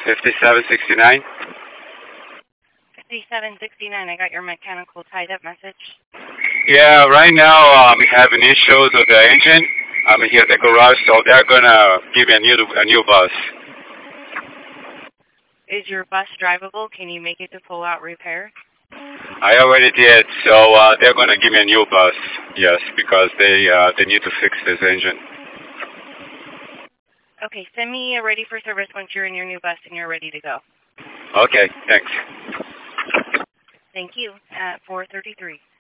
5769. 5769, I got your mechanical tied-up message. Yeah, right now I'm having issues with the engine. I'm here at the garage, so they're gonna give me a new bus. Is your bus drivable? Can you make it to full out repair? I already did, so they're gonna give me a new bus. Yes, because they need to fix this engine. Okay, send me a ready for service once you're in your new bus and you're ready to go. Okay, thanks. Thank you. At 4:33.